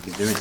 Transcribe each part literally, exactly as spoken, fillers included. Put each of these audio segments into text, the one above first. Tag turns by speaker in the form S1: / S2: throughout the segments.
S1: Thank you, Jimmy.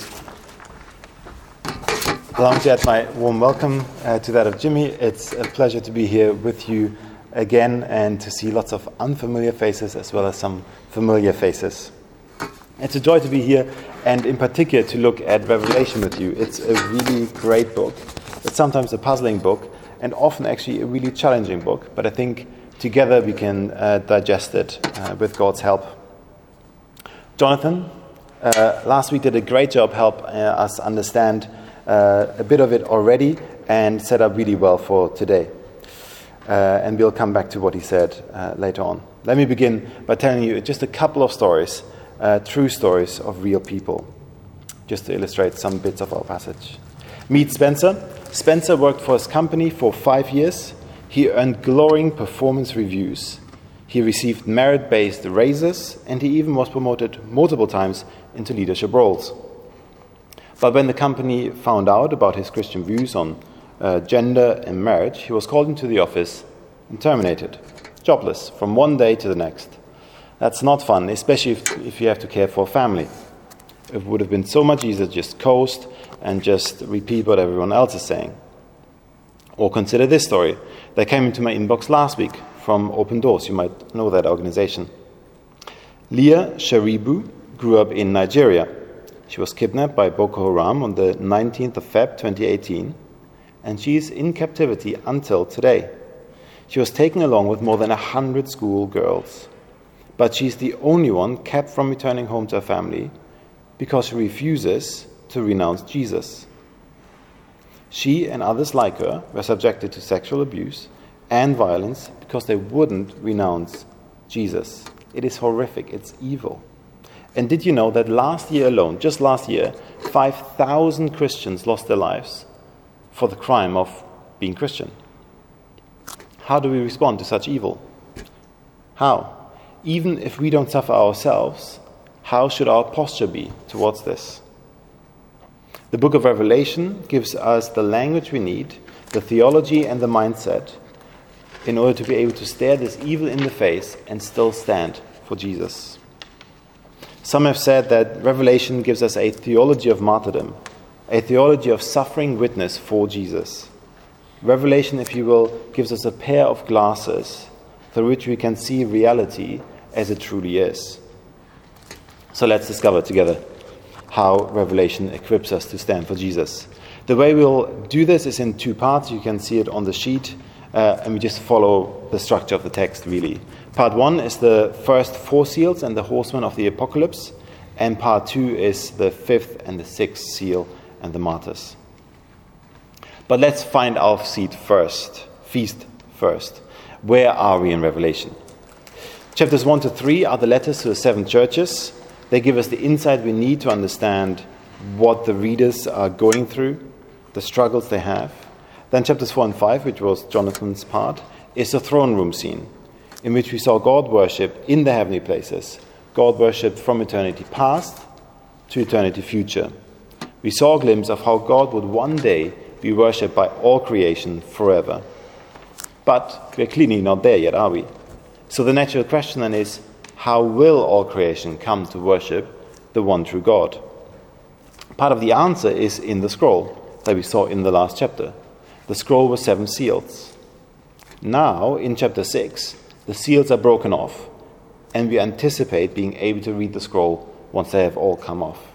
S1: Allow me to add my warm welcome uh, to that of Jimmy. It's a pleasure to be here with you again and to see lots of unfamiliar faces as well as some familiar faces. It's a joy to be here and in particular to look at Revelation with you. It's a really great book. It's sometimes a puzzling book and often actually a really challenging book, but I think together we can uh, digest it uh, with God's help. Jonathan, uh, last week did a great job help uh, us understand uh, a bit of it already and set up really well for today. Uh, and we'll come back to what he said uh, later on. Let me begin by telling you just a couple of stories, uh, true stories of real people, just to illustrate some bits of our passage. Meet Spencer. Spencer worked for his company for five years. He earned glowing performance reviews. He received merit-based raises, and he even was promoted multiple times into leadership roles. But when the company found out about his Christian views on uh, gender and marriage, he was called into the office and terminated, jobless, from one day to the next. That's not fun, especially if, if you have to care for a family. It would have been so much easier to just coast and just repeat what everyone else is saying. Or consider this story that came into my inbox last week from Open Doors. You might know that organization. Leah Sharibu grew up in Nigeria. She was kidnapped by Boko Haram on the nineteenth of February twenty eighteen, and she is in captivity until today. She was taken along with more than a hundred school girls, but she's the only one kept from returning home to her family because she refuses to renounce Jesus. She and others like her were subjected to sexual abuse and violence because they wouldn't renounce Jesus. It is horrific. It's evil. And did you know that last year alone, just last year, five thousand Christians lost their lives for the crime of being Christian? How do we respond to such evil? How? Even if we don't suffer ourselves, how should our posture be towards this? The book of Revelation gives us the language we need, the theology and the mindset in order to be able to stare this evil in the face and still stand for Jesus. Some have said that Revelation gives us a theology of martyrdom, a theology of suffering witness for Jesus. Revelation, if you will, gives us a pair of glasses through which we can see reality as it truly is. So let's discover together how Revelation equips us to stand for Jesus. The way we'll do this is in two parts. You can see it on the sheet, uh, and we just follow the structure of the text, really. Part one is the first four seals and the horsemen of the apocalypse, and part two is the fifth and the sixth seal and the martyrs. But let's find our seat first, feast first. Where are we in Revelation? Chapters one to three are the letters to the seven churches. They give us the insight we need to understand what the readers are going through, the struggles they have. Then chapters four and five, which was Jonathan's part, is the throne room scene, in which we saw God worship in the heavenly places, God worshipped from eternity past to eternity future. We saw a glimpse of how God would one day be worshipped by all creation forever. But we're clearly not there yet, are we? So the natural question then is, how will all creation come to worship the one true God? Part of the answer is in the scroll that we saw in the last chapter. The scroll with seven seals. Now, in chapter six, the seals are broken off, and we anticipate being able to read the scroll once they have all come off.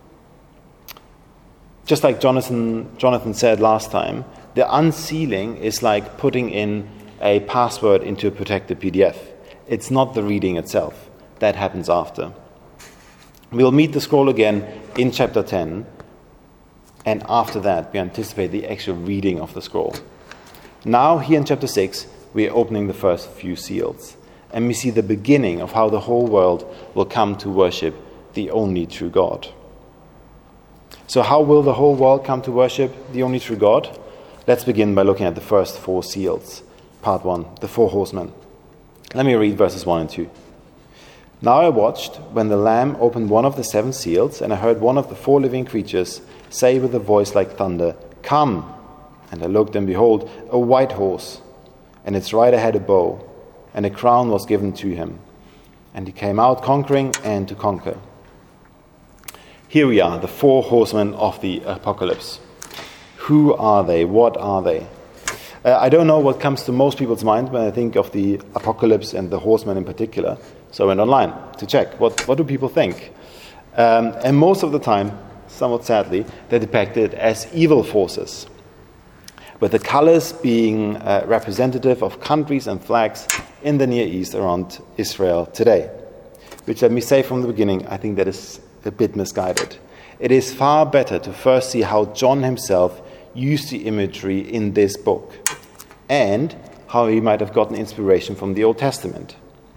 S1: Just like Jonathan, Jonathan said last time, the unsealing is like putting in a password into a protected P D F. It's not the reading itself. That happens after. We'll meet the scroll again in chapter ten, and after that we anticipate the actual reading of the scroll. Now, here in chapter six, we are opening the first few seals, and we see the beginning of how the whole world will come to worship the only true God. So how will the whole world come to worship the only true God? Let's begin by looking at the first four seals. Part one, the four horsemen. Let me read verses one and two. Now I watched when the Lamb opened one of the seven seals, and I heard one of the four living creatures say with a voice like thunder, "Come!" And I looked, and behold, a white horse, and its rider had a bow, and a crown was given to him. And he came out conquering and to conquer. Here we are, the four horsemen of the apocalypse. Who are they? What are they? Uh, I don't know what comes to most people's mind when I think of the apocalypse and the horsemen in particular. So I went online to check. What, what do people think? Um, and most of the time, somewhat sadly, they're depicted as evil forces, with the colors being uh, representative of countries and flags in the Near East around Israel today. Which, let me say from the beginning, I think that is a bit misguided. It is far better to first see how John himself used the imagery in this book, and how he might have gotten inspiration from the Old Testament.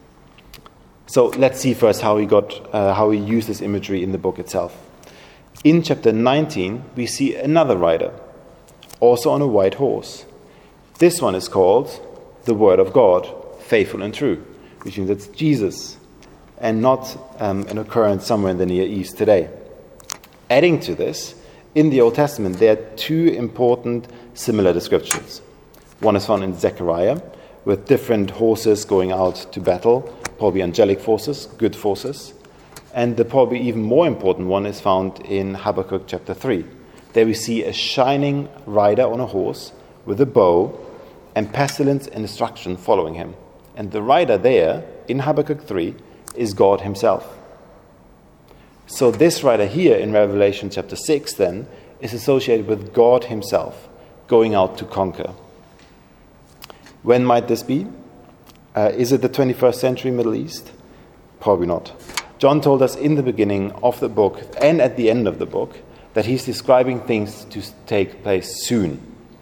S1: So let's see first how he got, uh, how he used this imagery in the book itself. In chapter nineteen, we see another rider, also on a white horse. This one is called the Word of God, faithful and true, which means it's Jesus, and not um, an occurrence somewhere in the Near East today. Adding to this, in the Old Testament, there are two important similar descriptions. One is found in Zechariah, with different horses going out to battle, probably angelic forces, good forces. And the probably even more important one is found in Habakkuk chapter three. There we see a shining rider on a horse with a bow and pestilence and destruction following him. And the rider there, in Habakkuk three, is God himself. So this rider here in Revelation chapter six then is associated with God himself going out to conquer. When might this be? Uh, is it the twenty-first century Middle East? Probably not. John told us in the beginning of the book and at the end of the book that he's describing things to take place soon.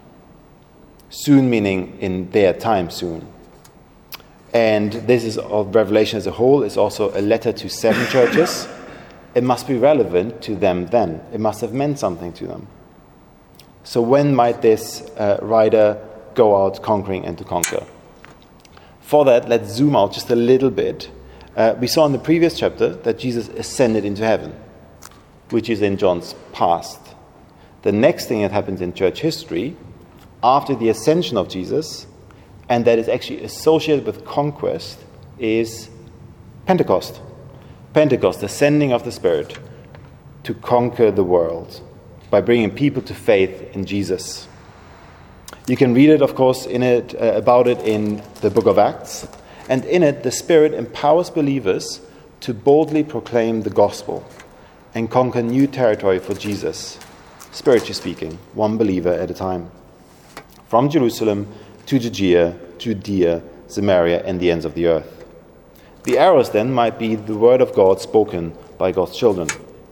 S1: Soon meaning in their time soon. And this is of Revelation as a whole is also a letter to seven churches. It must be relevant to them then. It must have meant something to them. So when might this uh, rider go out conquering and to conquer? For that, let's zoom out just a little bit. Uh, we saw in the previous chapter that Jesus ascended into heaven, which is in John's past. The next thing that happens in church history, after the ascension of Jesus, and that is actually associated with conquest, is Pentecost. Pentecost, the sending of the Spirit to conquer the world by bringing people to faith in Jesus. You can read it, of course, in it uh, about it in the book of Acts. And in it, the Spirit empowers believers to boldly proclaim the gospel and conquer new territory for Jesus, spiritually speaking, one believer at a time. From Jerusalem to Judea, Judea, Samaria, and the ends of the earth. The arrows then might be the word of God spoken by God's children.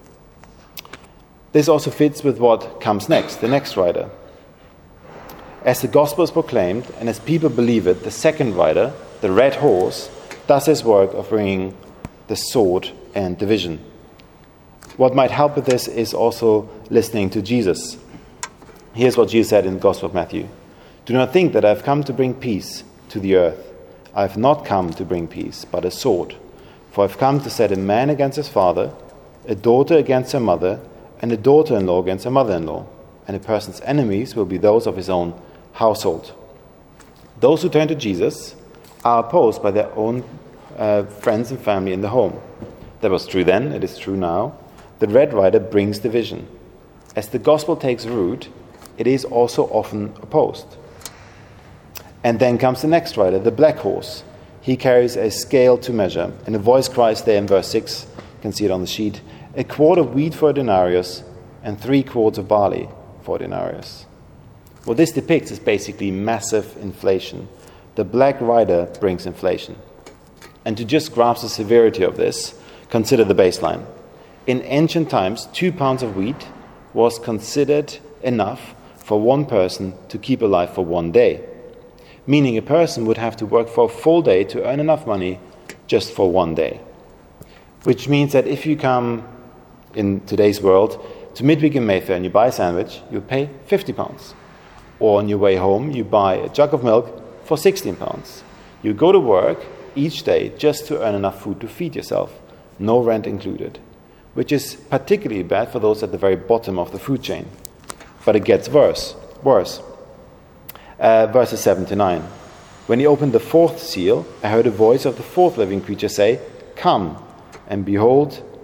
S1: This also fits with what comes next, the next rider. As the gospel is proclaimed and as people believe it, the second rider, the red horse, does his work of bringing the sword and division. What might help with this is also listening to Jesus. Here's what Jesus said in the Gospel of Matthew. Do not think that I have come to bring peace to the earth. I have not come to bring peace, but a sword. For I have come to set a man against his father, a daughter against her mother, and a daughter-in-law against her mother-in-law. And a person's enemies will be those of his own household. Those who turn to Jesus are opposed by their own uh, friends and family in the home. That was true then, it is true now. The red rider brings division. As the gospel takes root, it is also often opposed. And then comes the next rider, the black horse. He carries a scale to measure, and a voice cries there in verse six, you can see it on the sheet, a quart of wheat for a denarius, and three quarts of barley for a denarius. What this depicts is basically massive inflation. The black rider brings inflation. And to just grasp the severity of this, consider the baseline. In ancient times, two pounds of wheat was considered enough for one person to keep alive for one day. Meaning a person would have to work for a full day to earn enough money just for one day. Which means that if you come, in today's world, to Midweek in Mayfair and you buy a sandwich, you pay fifty pounds. Or on your way home, you buy a jug of milk for sixteen pounds. You go to work each day just to earn enough food to feed yourself, no rent included. Which is particularly bad for those at the very bottom of the food chain. But it gets worse, worse. Uh, verses seven to nine. When he opened the fourth seal, I heard a voice of the fourth living creature say, Come, and behold,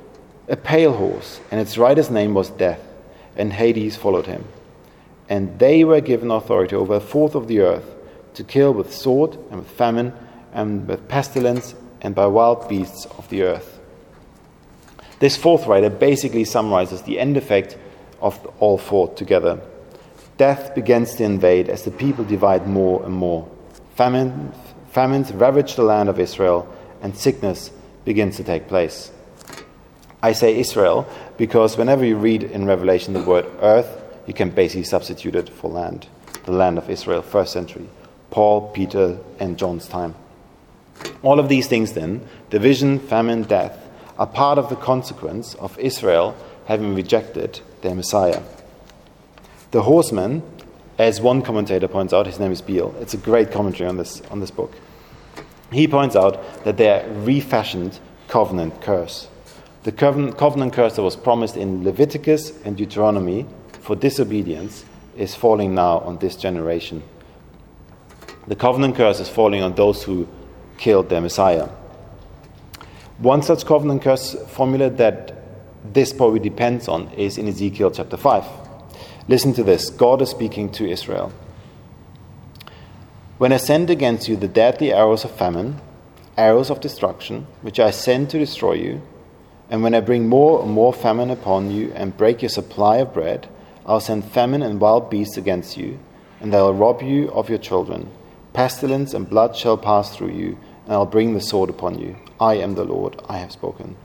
S1: a pale horse, and its rider's name was Death, and Hades followed him. And they were given authority over a fourth of the earth, to kill with sword, and with famine, and with pestilence, and by wild beasts of the earth. This fourth rider basically summarizes the end effect of all four together. Death begins to invade as the people divide more and more. Famine, famines ravage the land of Israel, and sickness begins to take place. I say Israel because whenever you read in Revelation the word earth, you can basically substitute it for land. The land of Israel, first century. Paul, Peter, and John's time. All of these things then, division, famine, death, are part of the consequence of Israel having rejected their Messiah. The horsemen, as one commentator points out, his name is Beale. It's a great commentary on this on this book. He points out that they are refashioned covenant curse. The covenant, covenant curse that was promised in Leviticus and Deuteronomy for disobedience is falling now on this generation. The covenant curse is falling on those who killed their Messiah. One such covenant curse formula that this probably depends on is in Ezekiel chapter five. Listen to this. God is speaking to Israel. When I send against you the deadly arrows of famine, arrows of destruction, which I send to destroy you, and when I bring more and more famine upon you and break your supply of bread, I'll send famine and wild beasts against you, and they'll rob you of your children. Pestilence and blood shall pass through you, and I'll bring the sword upon you. I am the Lord, I have spoken.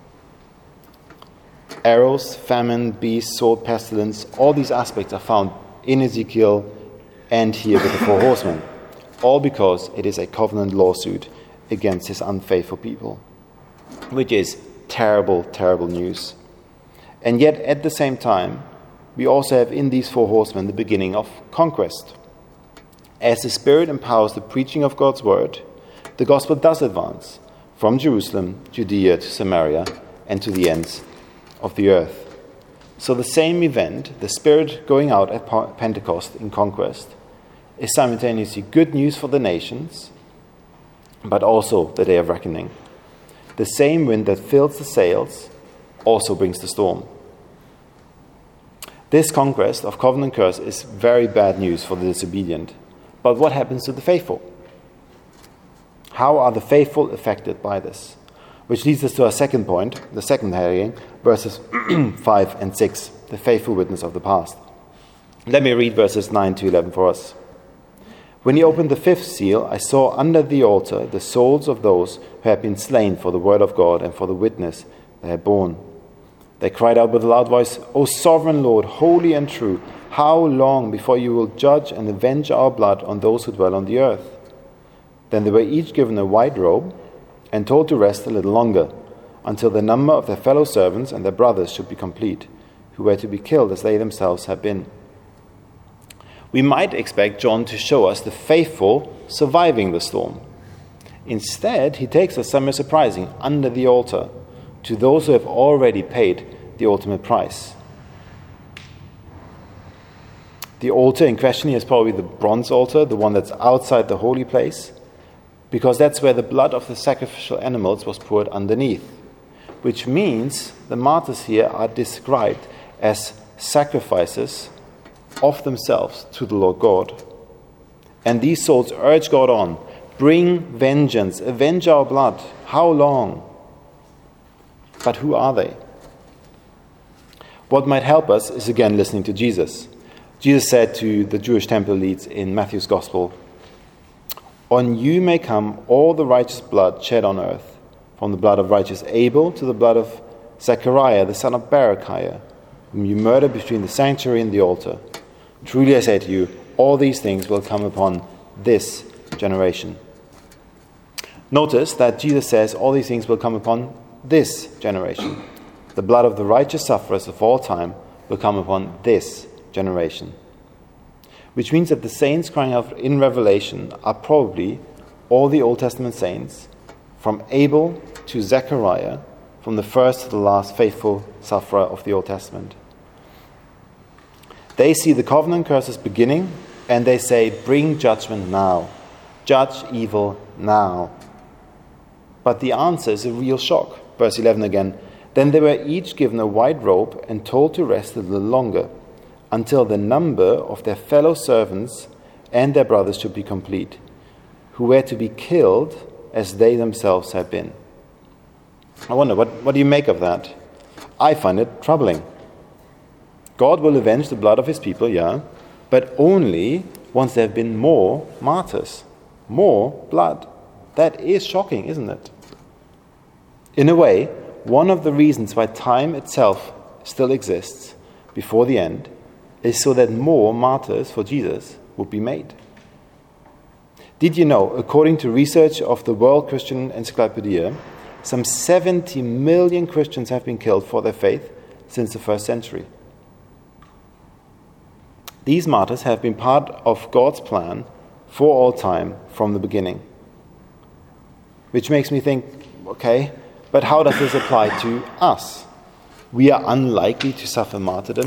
S1: Arrows, famine, beast, sword, pestilence, all these aspects are found in Ezekiel and here with the four horsemen. All because it is a covenant lawsuit against his unfaithful people, which is terrible, terrible news. And yet at the same time, we also have in these four horsemen the beginning of conquest. As the Spirit empowers the preaching of God's word, the gospel does advance from Jerusalem, Judea to Samaria, and to the ends of the earth. So the same event, the Spirit going out at Pentecost in conquest, is simultaneously good news for the nations, but also the day of reckoning. The same wind that fills the sails also brings the storm. This conquest of covenant curse is very bad news for the disobedient. But what happens to the faithful? How are the faithful affected by this? Which leads us to our second point, the second heading, verses five and six, the faithful witness of the past. Let me read verses nine to eleven for us. When he opened the fifth seal, I saw under the altar the souls of those who had been slain for the word of God and for the witness they had borne. They cried out with a loud voice, O sovereign Lord, holy and true, how long before you will judge and avenge our blood on those who dwell on the earth? Then they were each given a white robe and told to rest a little longer, until the number of their fellow servants and their brothers should be complete, who were to be killed as they themselves had been. We might expect John to show us the faithful surviving the storm. Instead, he takes us somewhere surprising, under the altar, to those who have already paid the ultimate price. The altar in question here is probably the bronze altar, the one that's outside the holy place, because that's where the blood of the sacrificial animals was poured underneath, which means the martyrs here are described as sacrifices of themselves to the Lord God. And these souls urge God on, bring vengeance, avenge our blood. How long? But who are they? What might help us is again listening to Jesus. Jesus said to the Jewish temple leads in Matthew's Gospel, On you may come all the righteous blood shed on earth, from the blood of righteous Abel to the blood of Zechariah, the son of Berechiah, whom you murdered between the sanctuary and the altar. Truly I say to you, all these things will come upon this generation. Notice that Jesus says all these things will come upon this generation. The blood of the righteous sufferers of all time will come upon this generation. Which means that the saints crying out in Revelation are probably all the Old Testament saints, from Abel to Zechariah, from the first to the last faithful sufferer of the Old Testament. They see the covenant curses beginning, and they say, bring judgment now. Judge evil now. But the answer is a real shock. Verse eleven again, Then they were each given a white robe and told to rest a little longer, until the number of their fellow servants and their brothers should be complete, who were to be killed as they themselves had been. I wonder, what, what do you make of that? I find it troubling. God will avenge the blood of his people, yeah, but only once there have been more martyrs, more blood. That is shocking, isn't it? In a way, one of the reasons why time itself still exists before the end is so that more martyrs for Jesus would be made. Did you know, according to research of the World Christian Encyclopedia, some seventy million Christians have been killed for their faith since the first century. These martyrs have been part of God's plan for all time from the beginning. Which makes me think, okay, but how does this apply to us? We are unlikely to suffer martyrdom.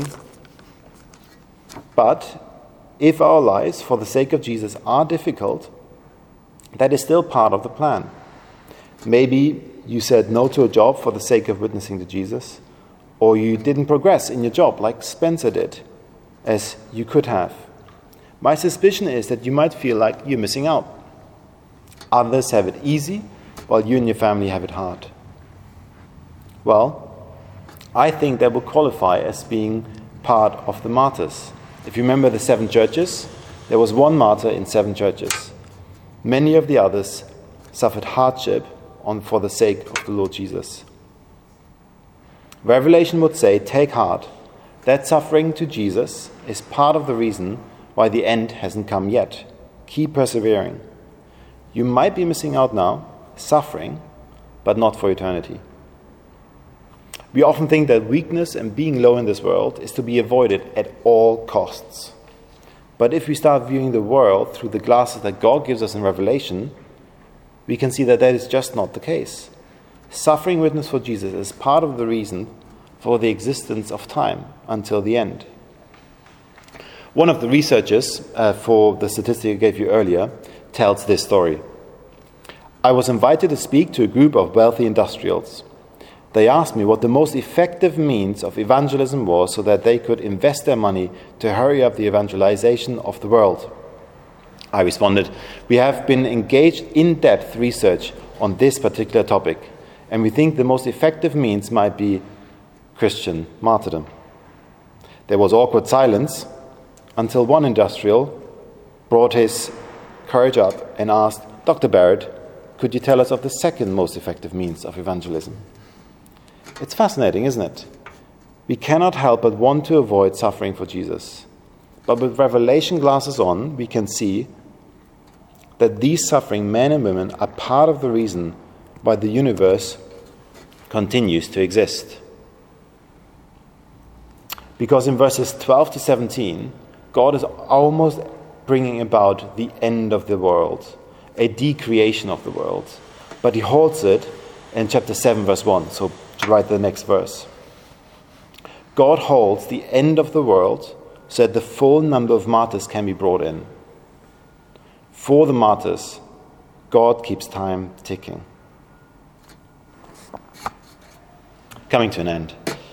S1: But if our lives for the sake of Jesus are difficult, that is still part of the plan. Maybe you said no to a job for the sake of witnessing to Jesus, or you didn't progress in your job like Spencer did, as you could have. My suspicion is that you might feel like you're missing out. Others have it easy, while you and your family have it hard. Well, I think that will qualify as being part of the martyrs. If you remember the seven churches, there was one martyr in seven churches. Many of the others suffered hardship on for the sake of the Lord Jesus. Revelation would say, take heart, that suffering to Jesus is part of the reason why the end hasn't come yet. Keep persevering. You might be missing out now, suffering, but not for eternity. We often think that weakness and being low in this world is to be avoided at all costs. But if we start viewing the world through the glasses that God gives us in Revelation, we can see that that is just not the case. Suffering witness for Jesus is part of the reason for the existence of time until the end. One of the researchers uh, for the statistic I gave you earlier tells this story. I was invited to speak to a group of wealthy industrials. They asked me what the most effective means of evangelism was so that they could invest their money to hurry up the evangelization of the world. I responded, we have been engaged in in-depth research on this particular topic, and we think the most effective means might be Christian martyrdom. There was awkward silence until one industrial brought his courage up and asked, Doctor Barrett, could you tell us of the second most effective means of evangelism? It's fascinating, isn't it? We cannot help but want to avoid suffering for Jesus. But with Revelation glasses on, we can see that these suffering men and women are part of the reason why the universe continues to exist. Because in verses twelve to seventeen, God is almost bringing about the end of the world, a decreation of the world. But he holds it in chapter seven, verse one. So to write the next verse. God holds the end of the world so that the full number of martyrs can be brought in. For the martyrs, God keeps time ticking. Coming to an end.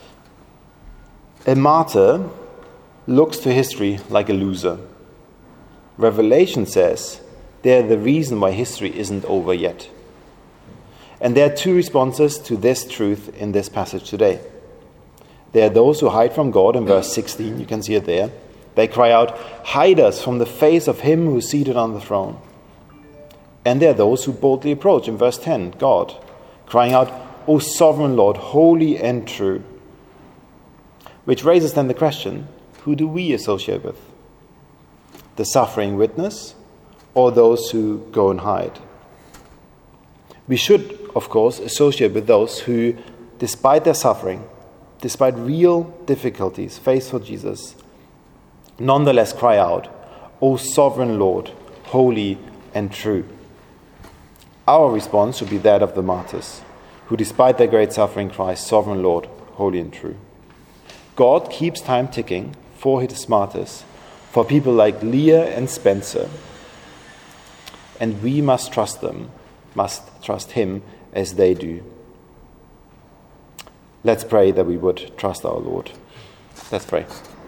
S1: A martyr looks to history like a loser. Revelation says they're the reason why history isn't over yet. And there are two responses to this truth in this passage today. There are those who hide from God in verse sixteen, you can see it there. They cry out, hide us from the face of him who is seated on the throne. And there are those who boldly approach in verse ten, God, crying out, O sovereign Lord, holy and true. Which raises then the question, who do we associate with? The suffering witness or those who go and hide? We should, of course, associate with those who, despite their suffering, despite real difficulties faced for Jesus, nonetheless cry out, O sovereign Lord, holy and true. Our response should be that of the martyrs, who despite their great suffering cry, Sovereign Lord, holy and true. God keeps time ticking for his martyrs, for people like Leah and Spencer, and we must trust them, must trust him as they do. Let's pray that we would trust our Lord. Let's pray.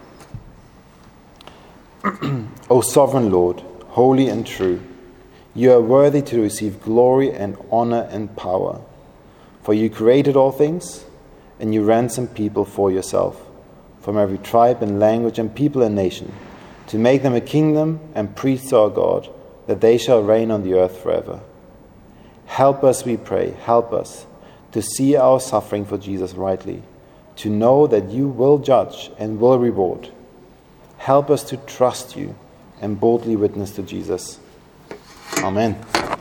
S1: O sovereign Lord, holy and true, you are worthy to receive glory and honor and power. For you created all things, and you ransomed people for yourself, from every tribe and language and people and nation, to make them a kingdom and priests to our God, that they shall reign on the earth forever. Help us, we pray, help us to see our suffering for Jesus rightly, to know that you will judge and will reward. Help us to trust you and boldly witness to Jesus. Amen.